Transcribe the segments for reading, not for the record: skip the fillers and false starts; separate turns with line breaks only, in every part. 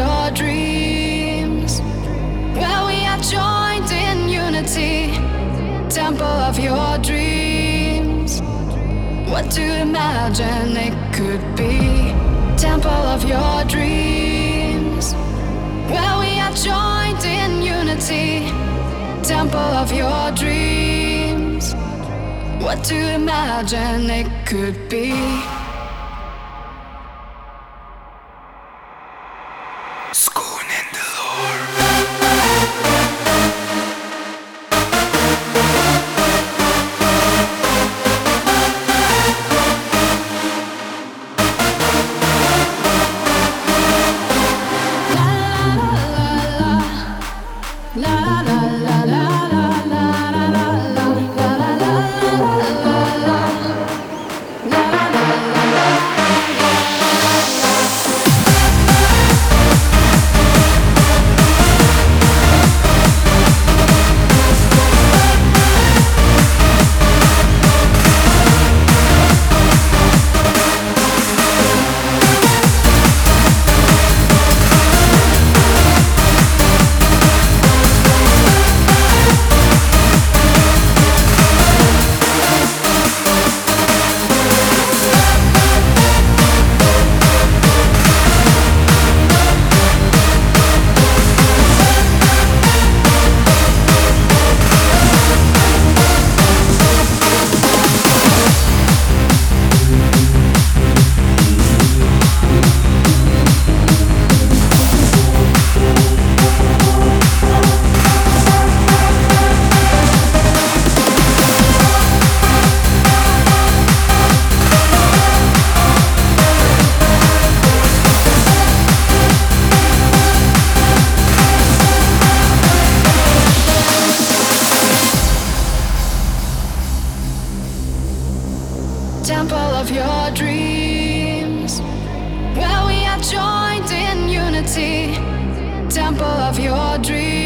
your dreams, where we are joined in unity. Temple of your dreams, what to imagine it could be. Temple of your dreams, where we are joined in unity. Temple of your dreams, what to imagine it could be.
Schoon in the lore.
Temple of your dreams, where we are joined in unity. Temple of your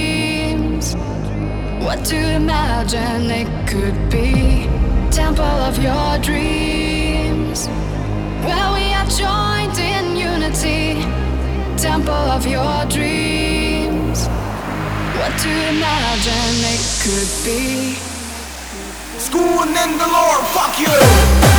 dreams, what to imagine it could be. Temple of your dreams, where we are joined in unity. Temple of your dreams, what to imagine it could be.
Schoon in the lore, fuck you!